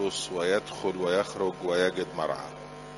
يخلص ويدخل ويخرج ويجد مرعى.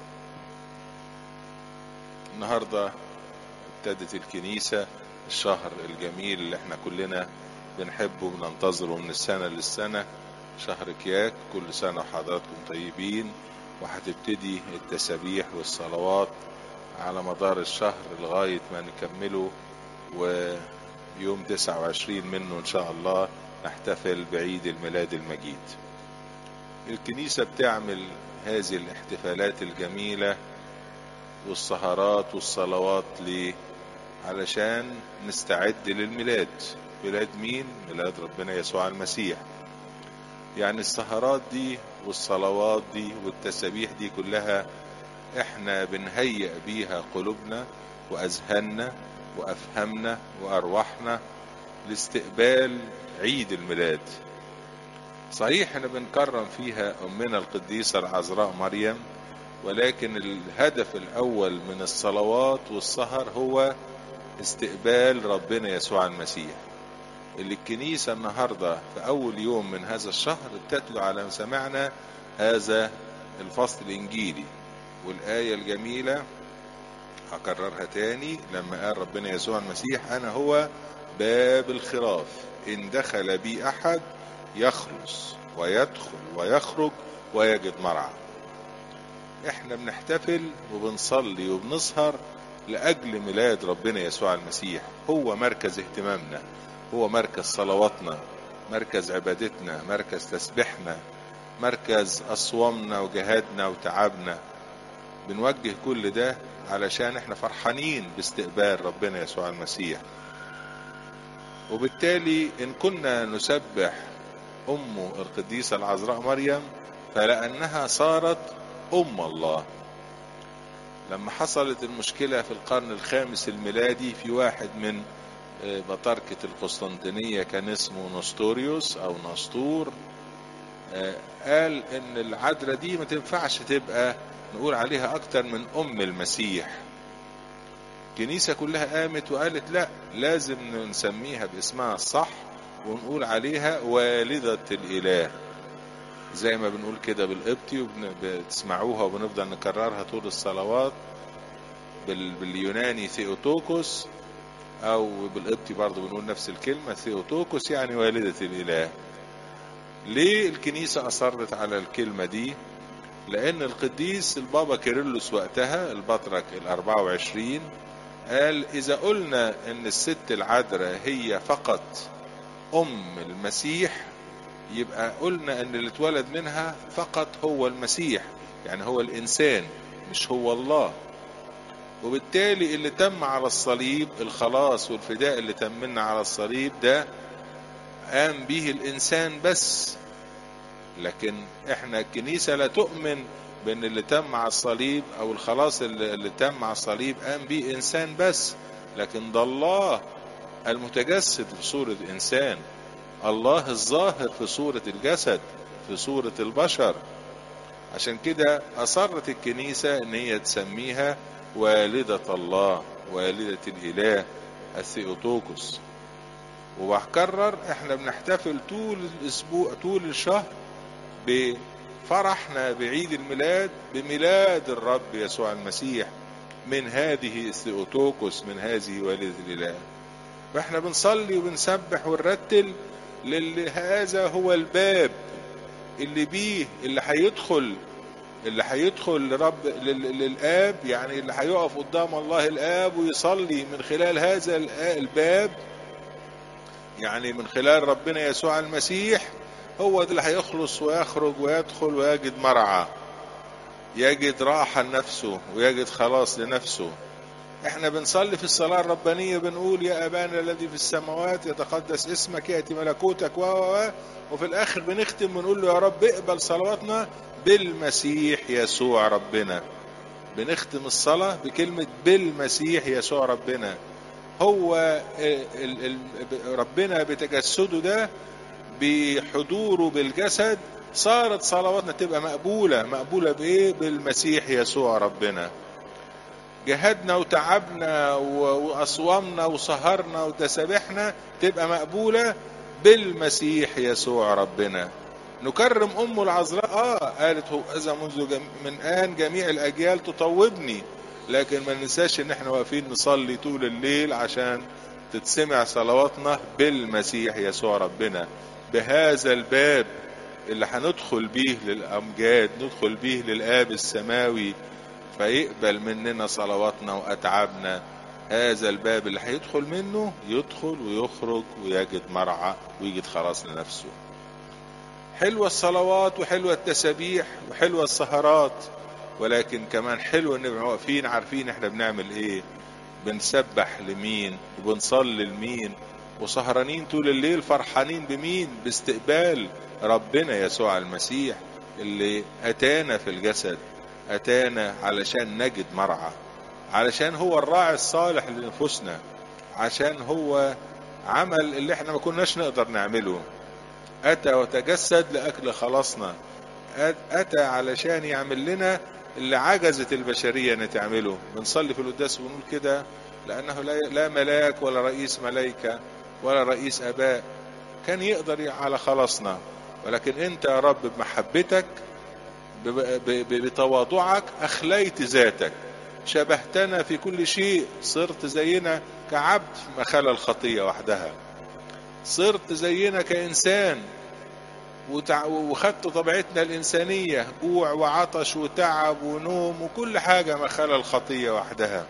النهاردة ابتدت الكنيسة الشهر الجميل اللي احنا كلنا بنحبه وبننتظره من السنة للسنة، شهر كياك. كل سنة وحضراتكم طيبين. وهتبتدي التسابيح والصلوات على مدار الشهر لغاية ما نكمله، ويوم 29 منه إن شاء الله نحتفل بعيد الميلاد المجيد. الكنيسة بتعمل هذه الاحتفالات الجميلة والسهرات والصلوات ليه؟ علشان نستعد للميلاد. ميلاد مين؟ ميلاد ربنا يسوع المسيح. يعني السهرات دي والصلوات دي والتسابيح دي كلها احنا بنهيئ بيها قلوبنا واذهاننا وافهامنا وارواحنا لاستقبال عيد الميلاد. صحيح احنا بنكرم فيها امنا القديسة العذراء مريم، ولكن الهدف الاول من الصلوات والسهر هو استقبال ربنا يسوع المسيح، اللي الكنيسة النهاردة في اول يوم من هذا الشهر تتلو على مسامعنا هذا الفصل الانجيلي. والآية الجميلة هكررها تاني لما قال ربنا يسوع المسيح: أنا هو باب الخراف، إن دخل بي أحد يخلص ويدخل ويخرج ويجد مرعى. احنا بنحتفل وبنصلي وبنسهر لأجل ميلاد ربنا يسوع المسيح. هو مركز اهتمامنا، هو مركز صلواتنا، مركز عبادتنا، مركز تسبيحنا، مركز أصوامنا وجهادنا وتعبنا. بنوجه كل ده علشان احنا فرحانين باستقبال ربنا يسوع المسيح. وبالتالي ان كنا نسبح امه القديسة العذراء مريم فلأنها صارت ام الله. لما حصلت المشكلة في القرن الخامس الميلادي، في واحد من بطركة القسطنطينية كان اسمه نستوريوس او نسطور، قال ان العذراء دي ما تنفعش تبقى نقول عليها اكتر من ام المسيح. الكنيسة كلها قامت وقالت لا، لازم نسميها باسمها الصح ونقول عليها والدة الاله، زي ما بنقول كده بالقبطي وبتسمعوها وبنفضل نكررها طول الصلوات. باليوناني ثيوتوكوس، او بالقبطي برضو بنقول نفس الكلمة ثيوتوكوس، يعني والدة الاله. ليه الكنيسة اصرت على الكلمة دي؟ لأن القديس البابا كيرلس وقتها البطرك 24 قال: إذا قلنا إن الست العذراء هي فقط أم المسيح، يبقى قلنا إن اللي اتولد منها فقط هو المسيح، يعني هو الإنسان مش هو الله. وبالتالي اللي تم على الصليب، الخلاص والفداء اللي تم لنا على الصليب ده، قام به الإنسان بس. لكن احنا الكنيسة لا تؤمن بان اللي تم على الصليب او الخلاص اللي تم على الصليب قام به انسان بس، لكن ده الله المتجسد في صورة انسان، الله الظاهر في صورة الجسد، في صورة البشر. عشان كده اصرت الكنيسة ان هي تسميها والدة الله، والدة الاله الثيوتوكوس. وبكرر احنا بنحتفل طول الاسبوع طول الشهر بفرحنا بعيد الميلاد، بميلاد الرب يسوع المسيح من هذه الثيوتوكوس، من هذه والدة الإله. فاحنا بنصلي وبنسبح ونرتل هذا هو الباب اللي بيه اللي هيدخل لرب للآب، يعني اللي هيقف قدام الله الآب ويصلي من خلال هذا الباب، يعني من خلال ربنا يسوع المسيح. هو ده اللي هيخلص ويخرج ويدخل ويجد مرعى، يجد راحة لنفسه ويجد خلاص لنفسه. احنا بنصلي في الصلاة الربانية بنقول: يا أبانا الذي في السماوات يتقدس اسمك، يأتي ملكوتك وفي الآخر بنختم بنقول له: يا رب اقبل صلواتنا بالمسيح يسوع ربنا. بنختم الصلاة بكلمة بالمسيح يسوع ربنا. هو ربنا بتجسده ده، بحضوره بالجسد، صارت صلواتنا تبقى مقبولة بإيه؟ بالمسيح يسوع ربنا. جهدنا وتعبنا وأصوامنا وسهرنا وتسابحنا تبقى مقبولة بالمسيح يسوع ربنا. نكرم أمه العذراء. قالت هو إذا منذ من آن جميع الأجيال تطوبني، لكن ما ننساش إن احنا واقفين نصلي طول الليل عشان تتسمع صلواتنا بالمسيح يسوع ربنا، بهذا الباب اللي هندخل بيه للأمجاد، ندخل بيه للآب السماوي فيقبل مننا صلواتنا وأتعابنا. هذا الباب اللي هيدخل منه يدخل ويخرج ويجد مرعى ويجد خلاص لنفسه. حلوة الصلوات وحلوة التسابيح وحلوة السهرات، ولكن كمان حلوة ان نبقى واقفين عارفين احنا بنعمل ايه، بنسبح لمين وبنصلي لمين، وسهرانين طول الليل فرحانين بمين؟ باستقبال ربنا يسوع المسيح اللي اتانا في الجسد، اتانا علشان نجد مرعى، علشان هو الراعي الصالح لنفوسنا، عشان هو عمل اللي احنا ما كناش نقدر نعمله. أتى وتجسد لأجل خلاصنا، أتى علشان يعمل لنا اللي عجزت البشرية أن تعمله. بنصلي في القداس ونقول كده لأنه لا ملاك ولا رئيس ملائكة ولا رئيس آباء كان يقدر على خلاصنا، ولكن أنت يا رب بمحبتك بتواضعك أخليت ذاتك، شبهتنا في كل شيء، صرت زينا كعبد ما خلا الخطية وحدها، صرت زينا كإنسان وخدت طبيعتنا الإنسانية، جوع وعطش وتعب ونوم وكل حاجة ما خلا الخطية وحدها.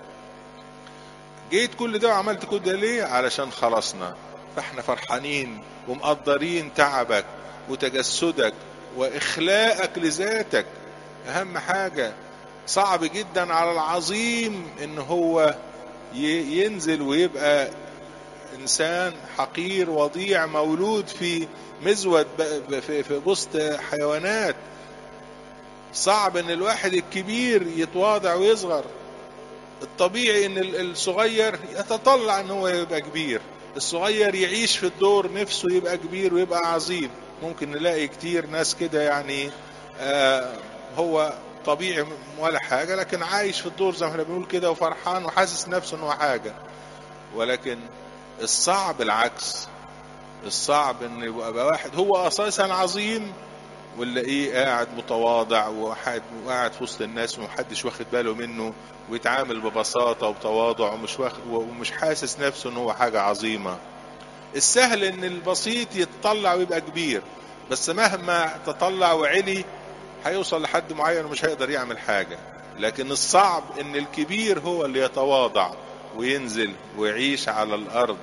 جيت كل ده وعملت كل ده ليه؟ علشان خلصنا. فاحنا فرحانين ومقدرين تعبك وتجسدك وإخلاءك لذاتك. أهم حاجة، صعب جدا على العظيم إن هو ينزل ويبقى إنسان حقير وضيع مولود في مزود في وسط حيوانات. صعب ان الواحد الكبير يتواضع ويصغر. الطبيعي ان الصغير يتطلع ان هو يبقى كبير، الصغير يعيش في الدور نفسه يبقى كبير ويبقى عظيم. ممكن نلاقي كتير ناس كده يعني هو طبيعي ولا حاجة، لكن عايش في الدور زي ما احنا بنقول كده وفرحان وحاسس نفسه انه حاجة. ولكن الصعب العكس، الصعب ان يبقى واحد هو اساسا عظيم ولا ايه قاعد متواضع وقاعد في وسط الناس ومحدش واخد باله منه ويتعامل ببساطة وتواضع ومش حاسس نفسه ان هو حاجة عظيمة. السهل ان البسيط يتطلع ويبقى كبير، بس مهما تطلع وعلي هيوصل لحد معين ومش هيقدر يعمل حاجة. لكن الصعب ان الكبير هو اللي يتواضع وينزل ويعيش على الارض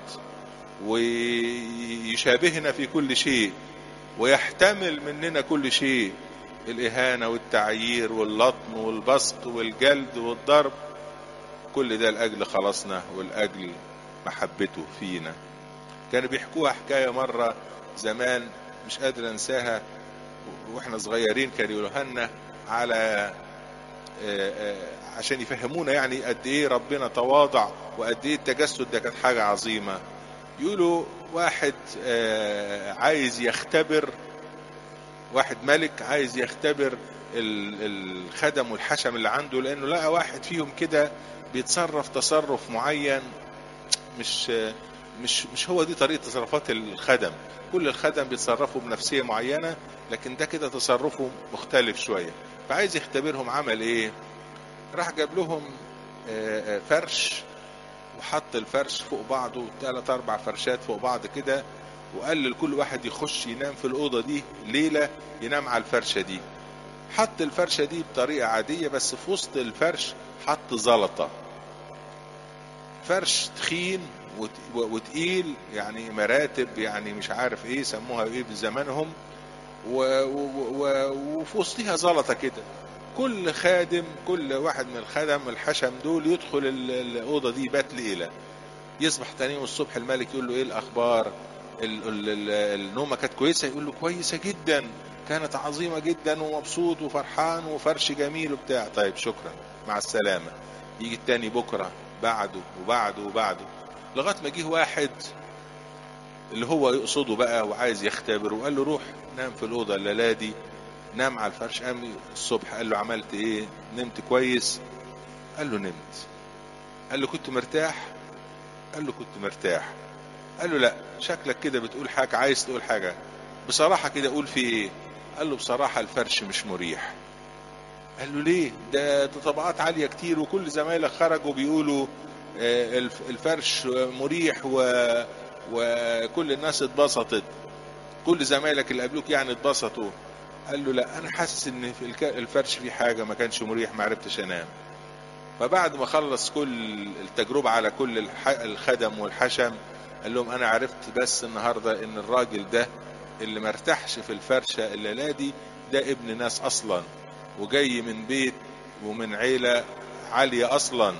ويشابهنا في كل شيء ويحتمل مننا كل شيء، الإهانة والتعيير واللطم والبسط والجلد والضرب، كل ده لأجل خلاصنا ولأجل محبته فينا. كانوا بيحكوها حكاية مرة زمان مش قادر أنساها، وإحنا صغيرين كانوا يقولوها لنا على عشان يفهمونا يعني قد إيه ربنا تواضع وقد إيه التجسد ده كانت حاجة عظيمة. يقولوا واحد عايز يختبر، واحد ملك عايز يختبر الخدم والحشم اللي عنده، لأنه لقى واحد فيهم كده بيتصرف تصرف معين مش هو دي طريقة تصرفات الخدم. كل الخدم بيتصرفوا بنفسية معينة، لكن ده كده تصرفه مختلف شوية. فعايز يختبرهم. عمل ايه؟ راح جاب لهم فرش وحط الفرش فوق بعضه 3-4 فرشات فوق بعض كده، وقال لكل واحد يخش ينام في الأوضة دي ليلة ينام على الفرشة دي. حط الفرشة دي بطريقة عادية، بس في وسط الفرش حط زلطة، فرش تخين وتقيل يعني مراتب يعني مش عارف ايه سموها ايه بزمانهم، وفي وسطها زلطة كده. كل خادم، كل واحد من الخدم الحشم دول يدخل الأوضة دي بات ليلة، يصبح تاني يوم الصبح الملك يقول له ايه الأخبار؟ النومة كانت كويسة؟ يقول له كويسة جدا، كانت عظيمة جدا ومبسوط وفرحان وفرش جميل وبتاع. طيب شكرا مع السلامة. يجي التاني بكرة بعده وبعده وبعده، لغاية ما جه واحد اللي هو يقصده بقى وعايز يختبر، وقال له روح نام في الأوضة الليلة دي. نام على الفرش. قام الصبح قال له عملت ايه؟ نمت كويس؟ قال له نمت. قال له كنت مرتاح؟ قال له كنت مرتاح. قال له لا، شكلك كده بتقول حاجة، عايز تقول حاجة. بصراحة كده قول في ايه؟ قال له بصراحة الفرش مش مريح. قال له ليه؟ ده طبقات عالية كتير وكل زمايلك خرجوا بيقولوا الفرش مريح وكل الناس اتبسطت، كل زمايلك اللي قبلوك يعني اتبسطوا. قال له لا، انا حاسس ان في الفرش فيه حاجة ما كانش مريح، ما عرفتش انام. فبعد ما خلص كل التجربة على كل الخدم والحشم، قال لهم انا عرفت بس النهاردة ان الراجل ده اللي مرتاحش في الفرشة الليلة دي ده ابن ناس اصلا، وجاي من بيت ومن عيلة عالية اصلا،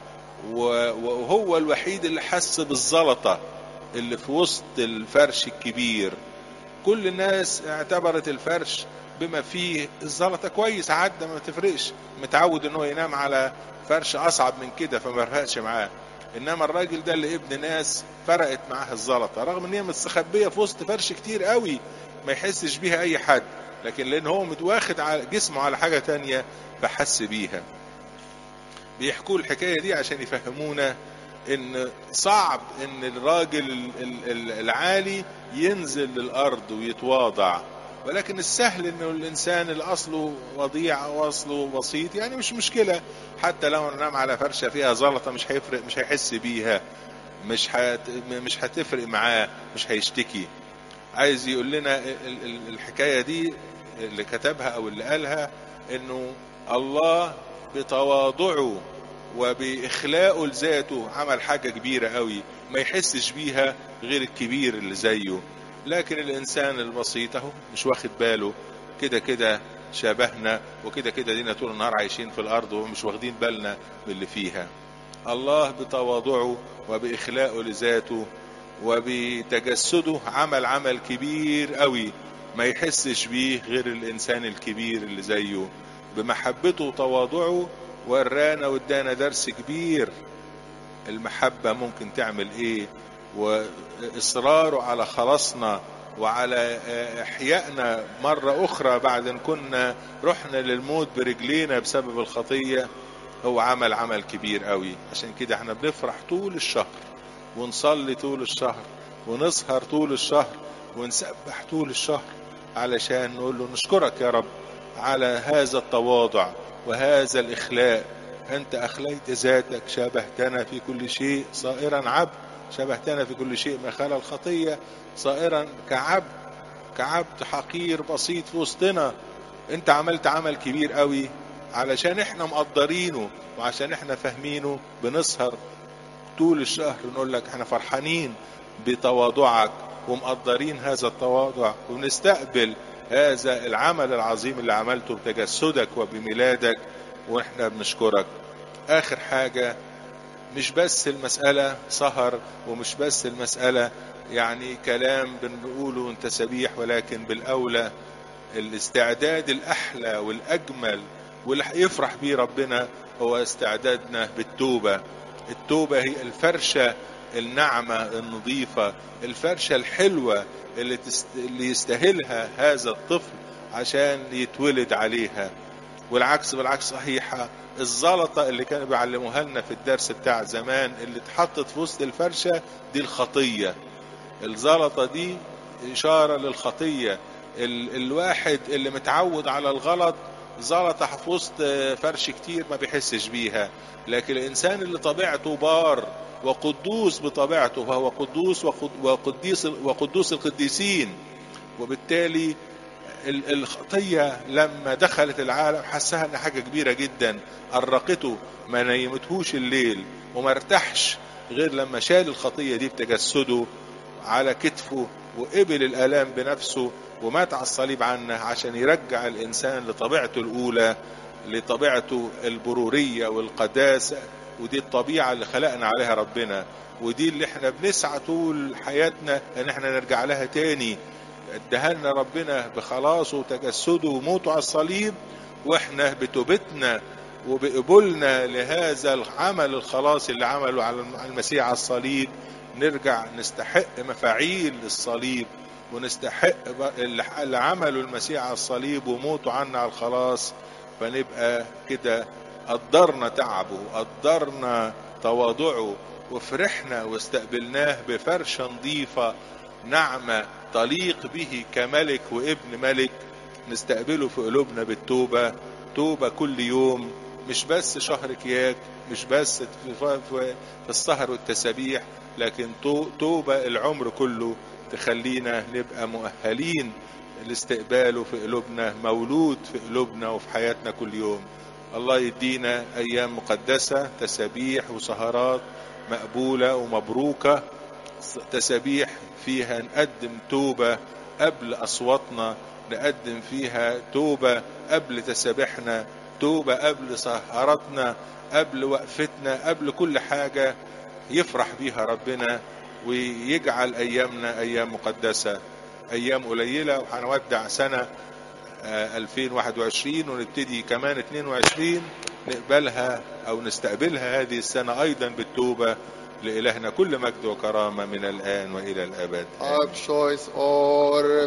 وهو الوحيد اللي حس بالزلطة اللي في وسط الفرش الكبير. كل الناس اعتبرت الفرش بما فيه الزلطة كويس، عدى ما تفرقش، متعود انه ينام على فرش اصعب من كده فما فرقش معاه. انما الراجل ده اللي ابن ناس فرقت معاه الزلطة، رغم ان هي مستخبية في وسط فرش كتير قوي ما يحسش بيها اي حد، لكن لان هو متواخد على جسمه على حاجة تانية فحس بيها. بيحكوا الحكاية دي عشان يفهمونا ان صعب ان الراجل العالي ينزل للارض ويتواضع، ولكن السهل انه الانسان اللي اصله وضيع او اصله بسيط يعني مش مشكلة، حتى لو نام على فرشة فيها زلطة مش هيفرق، مش هيحس بيها، مش هتفرق معاه، مش هيشتكي. عايز يقول لنا الحكاية دي اللي كتبها او اللي قالها انه الله بتواضعه وبإخلاقه لذاته عمل حاجة كبيرة قوي ما يحسش بيها غير الكبير اللي زيه. لكن الإنسان البسيط اهو مش واخد باله، كده كده شبهنا، وكده كده دينا طول النهار عايشين في الأرض ومش واخدين بالنا باللي فيها. الله بتواضعه وبإخلاقه لذاته وبتجسده عمل كبير قوي ما يحسش بيه غير الإنسان الكبير اللي زيه. بمحبته وتواضعه ورانا وادانا درس كبير المحبة ممكن تعمل ايه، واصراره على خلاصنا وعلى احيائنا مرة اخرى بعد ان كنا رحنا للموت برجلينا بسبب الخطية. هو عمل كبير قوي، عشان كده احنا بنفرح طول الشهر ونصلي طول الشهر ونسهر طول الشهر ونسبح طول الشهر، علشان نقول له نشكرك يا رب على هذا التواضع وهذا الإخلاء. أنت أخليت ذاتك، شابهتنا في كل شيء صائرا عبد، شابهتنا في كل شيء ما خلا الخطية، صائرا كعبد حقير بسيط في وسطنا. أنت عملت عمل كبير قوي علشان احنا مقدرينه وعشان احنا فاهمينه. بنسهر طول الشهر نقول لك احنا فرحانين بتواضعك ومقدرين هذا التواضع، وبنستقبل هذا العمل العظيم اللي عملته بتجسدك وبميلادك، واحنا بنشكرك. اخر حاجة، مش بس المسألة سهر ومش بس المسألة يعني كلام بنقوله وانت سبيح، ولكن بالاولى الاستعداد الاحلى والاجمل واللي هيفرح بيه ربنا هو استعدادنا بالتوبة. التوبة هي الفرشة النعمة النظيفة، الفرشة الحلوة اللي يستاهلها هذا الطفل عشان يتولد عليها. والعكس بالعكس صحيحة، الزلطة اللي كانوا بيعلموها لنا في الدرس بتاع زمان اللي اتحطت في وسط الفرشة دي الخطية. الزلطة دي إشارة للخطية. الواحد اللي متعود على الغلط زلطة في وسط فرش كتير ما بيحسش بيها، لكن الإنسان اللي طبيعته بار وقدوس بطبيعته فهو قدوس وقدوس القديسين، وبالتالي الخطية لما دخلت العالم حسها ان حاجة كبيرة جدا، أرقته ما نيمتهوش الليل وما ارتاحش غير لما شال الخطية دي بتجسده على كتفه وقبل الآلام بنفسه ومات على الصليب عنه عشان يرجع الإنسان لطبيعته الأولى، لطبيعته البرورية والقداسة. ودي الطبيعة اللي خلقنا عليها ربنا، ودي اللي احنا بنسعى طول حياتنا ان احنا نرجع لها تاني. ادهلنا ربنا بخلاصه وتجسده وموته على الصليب، واحنا بتوبتنا وبقبولنا لهذا العمل الخلاص اللي عمله على المسيح على الصليب نرجع نستحق مفاعيل الصليب ونستحق اللي عمله المسيح على الصليب وموته عنا على الخلاص. فنبقى كده قدرنا تعبه وقدرنا تواضعه وفرحنا واستقبلناه بفرشة نظيفة نعمة تليق به كملك وابن ملك، نستقبله في قلوبنا بالتوبة، توبة كل يوم، مش بس شهر كياك، مش بس في السهر والتسابيح، لكن توبة العمر كله تخلينا نبقى مؤهلين لاستقباله في قلوبنا، مولود في قلوبنا وفي حياتنا كل يوم. الله يدينا أيام مقدسة، تسابيح وسهرات مقبولة ومبروكة، تسابيح فيها نقدم توبة قبل أصواتنا، نقدم فيها توبة قبل تسابيحنا، توبة قبل سهراتنا، قبل وقفتنا، قبل كل حاجة يفرح بيها ربنا، ويجعل أيامنا أيام مقدسة، أيام قليلة وهنودع سنة 2021 ونبتدي كمان 22 نقبلها أو نستقبلها هذه السنة أيضا بالتوبة. لإلهنا كل مجد وكرامة من الآن وإلى الأبد. Our choice or